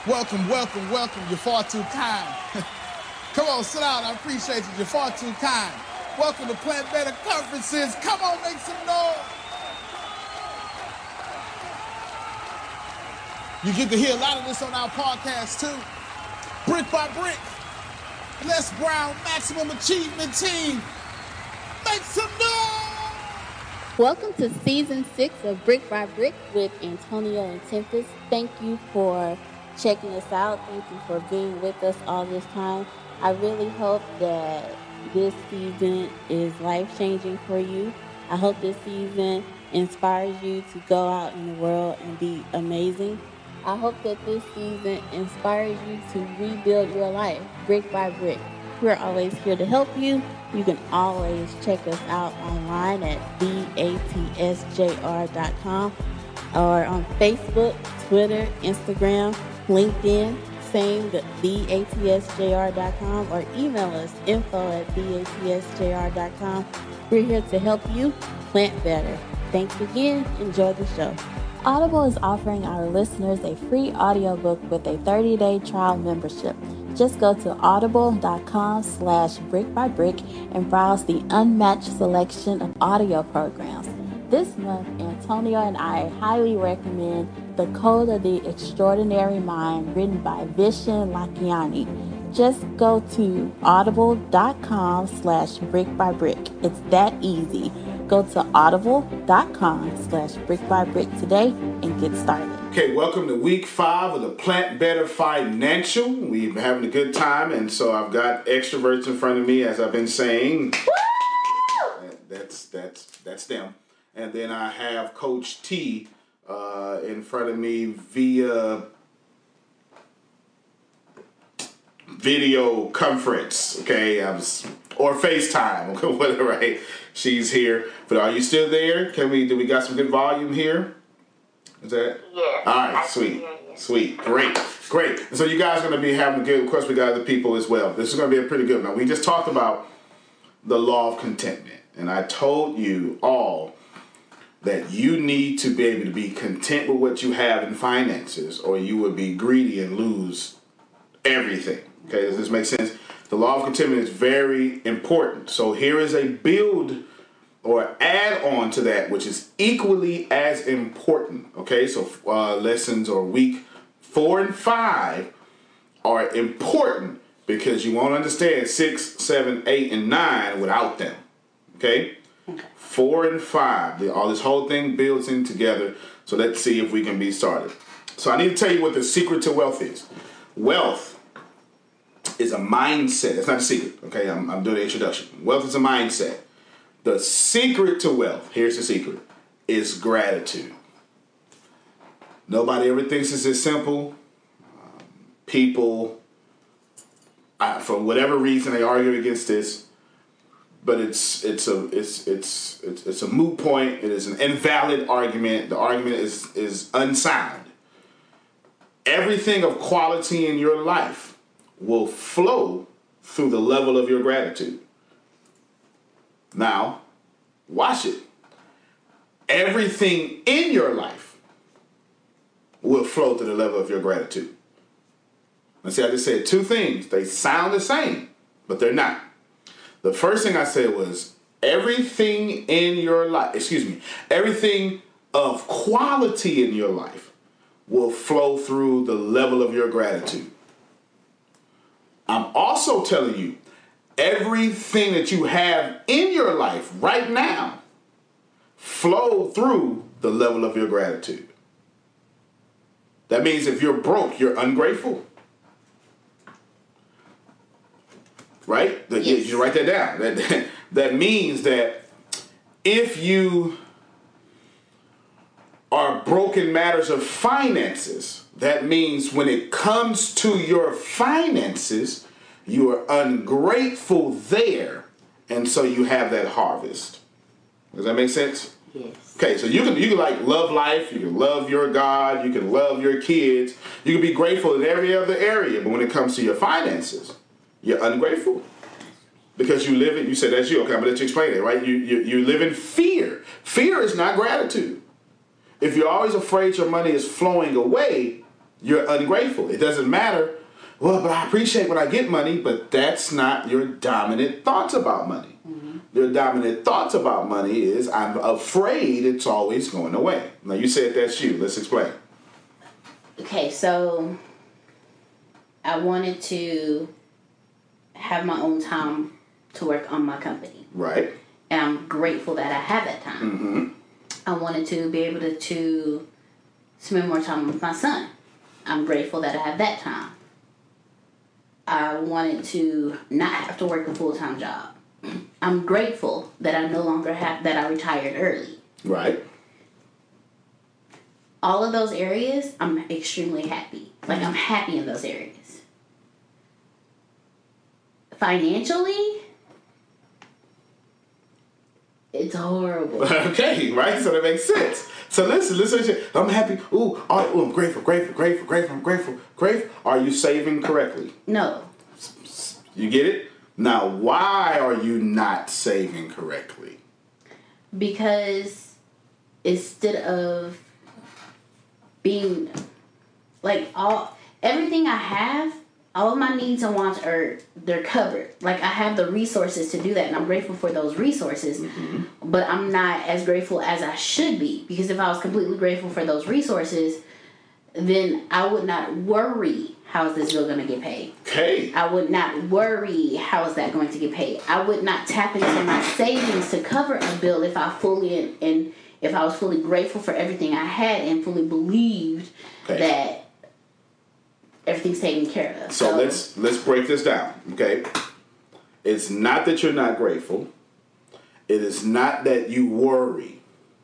Welcome, welcome, welcome. You're far too kind. Come on, sit down. I appreciate you. You're far too kind. Welcome to Plant Better Conferences. Come on, make some noise. You get to hear a lot of this on our podcast, too. Brick by Brick. Les Brown, Maximum Achievement Team. Make some noise. Welcome to Season 6 of Brick by Brick with Antonio and Tempest. Thank you for checking us out. Thank you for being with us all this time. I really hope that this season is life-changing for you. I hope this season inspires you to go out in the world and be amazing. I hope that this season inspires you to rebuild your life brick by brick. We're always here to help you. You can always check us out online at theatsjr.com or on Facebook, Twitter, Instagram, LinkedIn, same theatsjr.com, or email us info@theatsjr.com. We're here to help you plant better. Thanks again. Enjoy the show. Audible is offering our listeners a free audiobook with a 30-day trial membership. Just go to audible.com/brickbybrick and browse the unmatched selection of audio programs. This month, Antonio and I highly recommend The Code of the Extraordinary Mind, written by Vishen Lakhiani. Just go to audible.com/brickbybrick. It's that easy. Go to audible.com/brickbybrick today and get started. Okay, welcome to week 5 of the Plant Better Financial. We've been having a good time, and so I've got extroverts in front of me, as I've been saying. That's them. And then I have Coach T in front of me via video conference, okay? Or FaceTime, okay, whatever, right? She's here. But are you still there? Do we got some good volume here? Is that? Yeah. All right, sweet. Great. And so you guys are going to be having a good, of course, we got other people as well. This is going to be a pretty good one. Now, we just talked about the law of contentment. And I told you all that you need to be able to be content with what you have in finances, or you would be greedy and lose everything. Okay, does this make sense? The law of contentment is very important. So here is a build or add on to that, which is equally as important. Okay, so lessons or week 4 and 5 are important because you won't understand 6, 7, 8, and 9 without them. Okay? 4 and 5, all this whole thing builds in together. So let's see if we can be started. So I need to tell you what the secret to wealth is. Wealth is a mindset. It's not a secret. Okay, I'm doing the introduction. Wealth is a mindset. The secret to wealth, here's the secret, is gratitude. Nobody ever thinks it's as simple. People, for whatever reason, they argue against this. But it's a moot point. It is an invalid argument. The argument is unsound. Everything of quality in your life will flow through the level of your gratitude. Now, watch it. Everything in your life will flow to the level of your gratitude. Let's see, I just said 2 things. They sound the same, but they're not. The first thing I said was everything in your life, everything of quality in your life will flow through the level of your gratitude. I'm also telling you, everything that you have in your life right now flow through the level of your gratitude. That means if you're broke, you're ungrateful. Right? Yes. You write that down. That means that if you are broke in matters of finances, that means when it comes to your finances, you are ungrateful there, and so you have that harvest. Does that make sense? Yes. Okay, so you can like love life, you can love your God, you can love your kids, you can be grateful in every other area, but when it comes to your finances, you're ungrateful. Because you live in, you said that's you, okay, I'm going to let you explain it, right? You live in fear. Fear is not gratitude. If you're always afraid your money is flowing away, you're ungrateful. It doesn't matter. Well, but I appreciate when I get money, but that's not your dominant thoughts about money. Mm-hmm. Your dominant thoughts about money is, I'm afraid it's always going away. Now, you said that's you. Let's explain. Okay, so I wanted to have my own time to work on my company. Right. And I'm grateful that I have that time. Mm-hmm. I wanted to be able to spend more time with my son. I'm grateful that I have that time. I wanted to not have to work a full-time job. I'm grateful that I no longer have, that I retired early. Right. All of those areas, I'm extremely happy. Like, I'm happy in those areas. Financially, it's horrible. Okay, right? So that makes sense. So listen. I'm happy. I'm grateful. Are you saving correctly? No. You get it? Now, why are you not saving correctly? Because instead of being like everything I have, all of my needs and wants they're covered. Like, I have the resources to do that, and I'm grateful for those resources. Mm-hmm. But I'm not as grateful as I should be, because if I was completely grateful for those resources, then I would not worry, how is this bill going to get paid? Okay. I would not worry, how is that going to get paid? I would not tap into my savings to cover a bill if I if I was fully grateful for everything I had and fully believed that everything's taken care of. So let's break this down, okay? It's not that you're not grateful. It is not that you worry.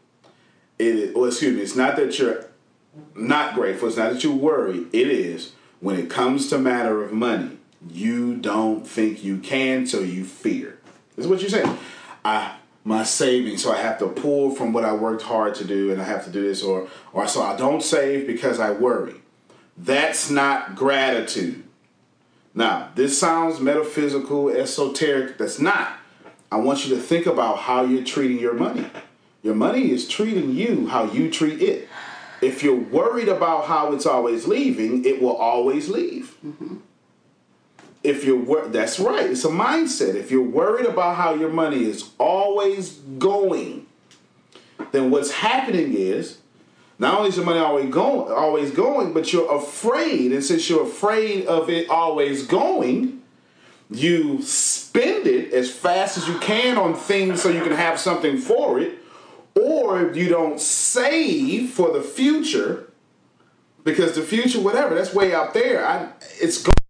It's not that you're not grateful. It's not that you worry. It is, when it comes to matter of money, you don't think you can, so you fear. This is what you're saying. My savings, so I have to pull from what I worked hard to do, and I have to do this, or so I don't save because I worry. That's not gratitude. Now, this sounds metaphysical, esoteric. That's not. I want you to think about how you're treating your money. Your money is treating you how you treat it. If you're worried about how it's always leaving, it will always leave. Mm-hmm. That's right. It's a mindset. If you're worried about how your money is always going, then what's happening is, not only is your money always going, but you're afraid. And since you're afraid of it always going, you spend it as fast as you can on things so you can have something for it. Or you don't save for the future, because the future, whatever, that's way out there. It's going.